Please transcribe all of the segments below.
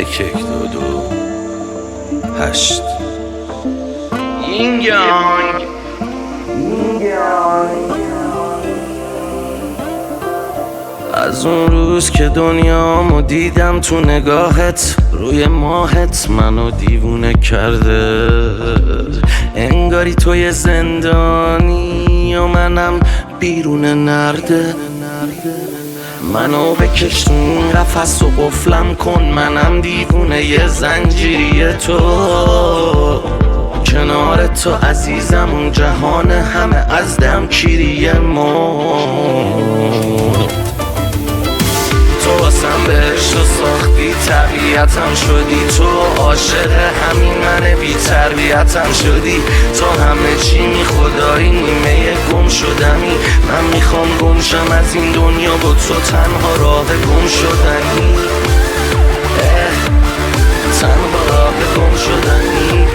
1-2-2-8 اینگانگ از اون روز که دنیامو دیدم تو نگاهت، روی ماهت منو دیوونه کرده. انگاری توی زندانی و منم بیرون نرده. منو بکش تو این قفس و قفلم کن، منم دیوونه ی زنجیری تو. کنار تو عزیزم اون جهان همه از دم کیری مرد. تو واسم بهشت و ساختی، طبیعتم شدی. تو عاشق همین من بی تربیتم شدی. تو همه چی می خدایی، نیمه گم شدمی. من میخوام گم شم از این دنیا، با تو تنها راه گم شدنی. تنها راه گم شدنی.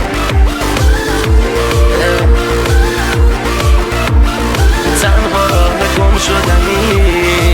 تنها راه گم شدنی.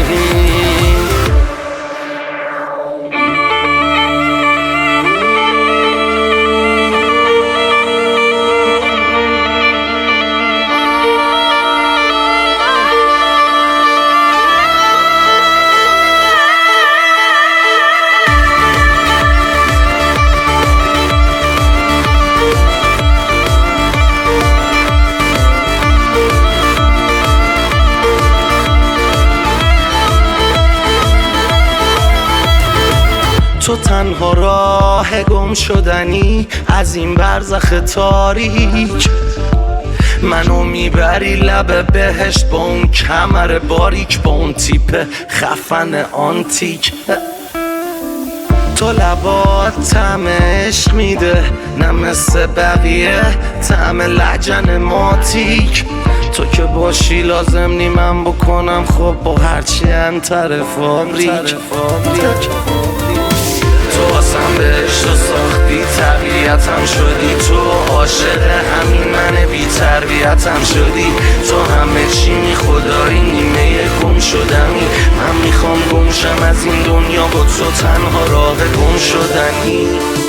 تو تنها راه گم شدنی از این برزخ تاریک. منو میبری لب بهشت با اون کمر باریک، با اون تیپ خفن آنتیک. تو لبات طعم عشق میده، نه مثل بقیه طعم لجن ماتیک. تو که باشی لازم نی من بکنم خب با هرچی انتر فابریک. تو واسم بهشت و ساختی، طبیعتم شدی. تو عاشق همین من بی تربیتم شدی. تو همه چی می خدایی، نیمه گم شدمی. من میخوام گم شم از این دنیا، با تو تنها راه گم شدنی.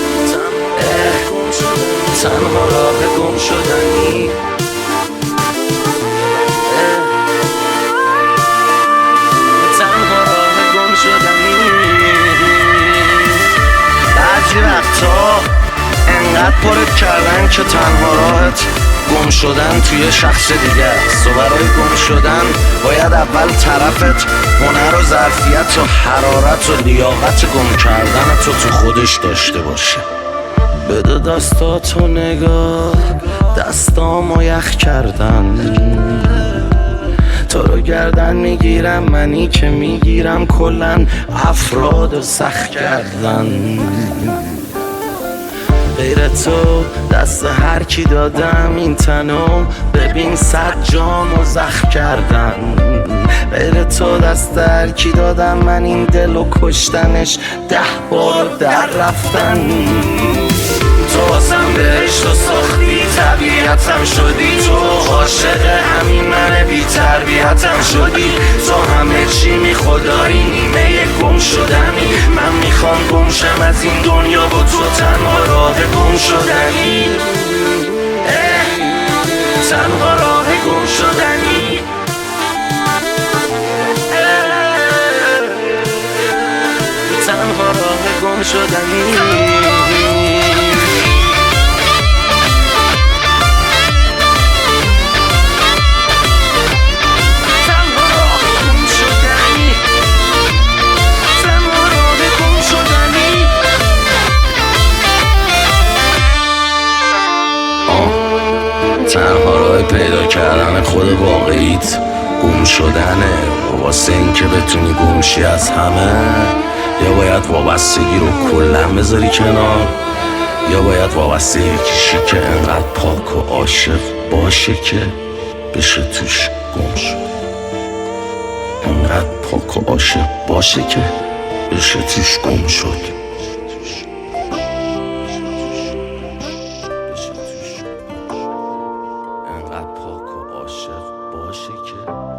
تنها راه گم شدنی. تنها راه گم شدنی. بعضی وقتا انقدر پرت کردن که تنها راهت گم شدن توی شخص دیگه است. و برای گم شدن باید اول طرفت هنر و ظرفیت و حرارت و لیاقت گم کردن تو خودش داشته باشه. بده دستاتو نگاه، دستامو یخ کردن. تو رو گردن میگیرم، منی که میگیرم کلن افراد سخت کردن. غیر تو دست هر کی دادم این تنو، ببین 100 جامو زخم کردن. غیر تو دست هر کی دادم من این دلو کشتنش 10 بار در رفتن. تو واسم بهشت و ساختی، طبیعتم شدی. تو عاشق همین من بی تربیتم شدی. تو همه چی می خدایی، نیمه گم شدنی. من میخوام گم شم از این دنیا، با تو تنها راه گم شدنی. تنها راه گم شدنی. تنها راه گم شدنی. تنها راه پیدا کردن خود واقعیت گم شدنه. و واسه این که بتونی گمشی از همه، یا باید وابستگی رو کلن بذاری کنار، یا باید وابسته یکیشی که انقدر پاک و عاشق باشه که بشه توش گم شد. انقدر پاک و عاشق باشه که بشه توش گم شد. انقدر پاک و عاشق باشه که